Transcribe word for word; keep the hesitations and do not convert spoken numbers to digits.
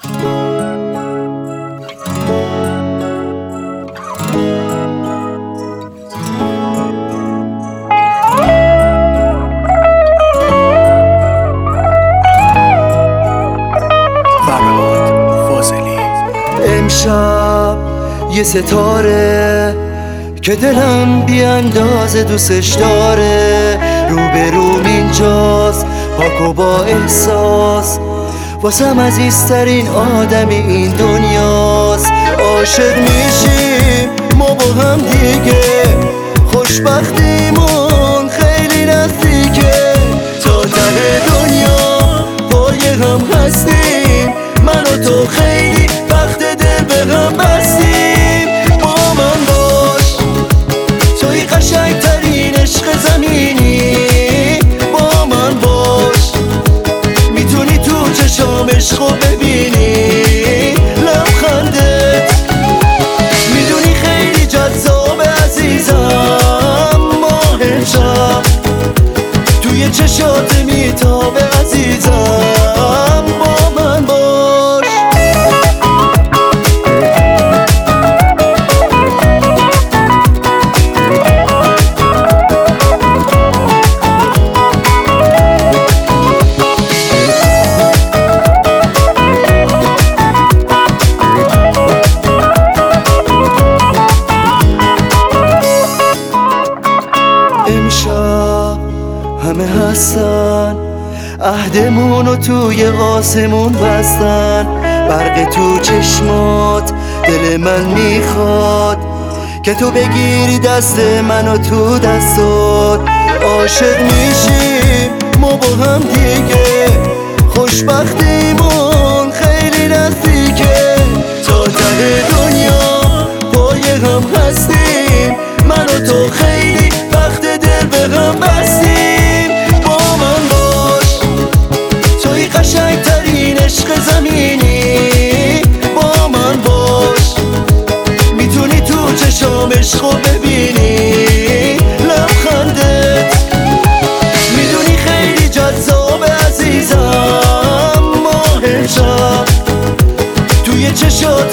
امشب یه ستاره که دلم بی اندازه دوستش داره، روبروم اینجاست پاک و با احساس، واسم عزیزترین آدمی این دنیاست. عاشق میشیم ما با هم دیگه، خوشبختیمون خیلی نزدیکه، تا ته دنیا پای هم هستیم، من و تو خیلی وقت دل به هم بستیم. با من باش توی قشنگترین عشق زمینی، با من باش میتونی تو چشام عشقو ببینی، لبخندت میدونی خیلی جذاب عزیزم، ماه امشب توی چشات میتابه عزیزم، با من باش. امشب همه هستن عهدمونو توی آسمون بستن، برق تو چشمات دل من میخواد که تو بگیری دست منو تو دستات. عاشق میشیم ما با هم دیگه، خوشبختیمون خیلی نزدیکه، تا ته دنیا پای هم هستیم، من و تو خیلی وقت دل به هم بستیم. با من باش توی قشنگترین عشق زمینی، با من باش میتونی تو چشام عشقو ببینی، لبخندت میدونی خیلی جذاب عزیزم، ماه امشب توی چشات